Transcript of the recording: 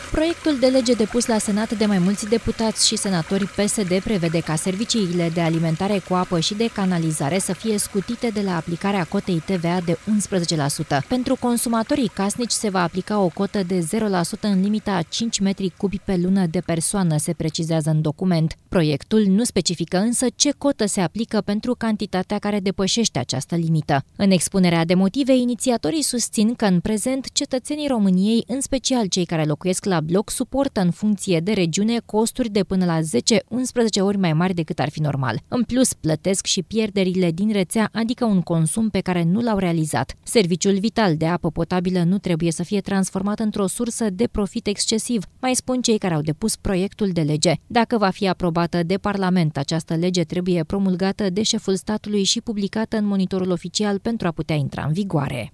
Proiectul de lege depus la Senat de mai mulți deputați și senatori PSD prevede ca serviciile de alimentare cu apă și de canalizare să fie scutite de la aplicarea cotei TVA de 11%. Pentru consumatorii casnici se va aplica o cotă de 0% în limita a 5 metri cubi pe lună de persoană, se precizează în document. Proiectul nu specifică însă ce cotă se aplică pentru cantitatea care depășește această limită. În expunerea de motive, inițiatorii susțin că în prezent cetățenii României, în special cei care locuiesc la bloc, suportă în funcție de regiune costuri de până la 10-11 ori mai mari decât ar fi normal. În plus, plătesc și pierderile din rețea, adică un consum pe care nu l-au realizat. Serviciul vital de apă potabilă nu trebuie să fie transformat într-o sursă de profit excesiv, mai spun cei care au depus proiectul de lege. Dacă va fi aprobată de Parlament, această lege trebuie promulgată de șeful statului și publicată în Monitorul Oficial pentru a putea intra în vigoare.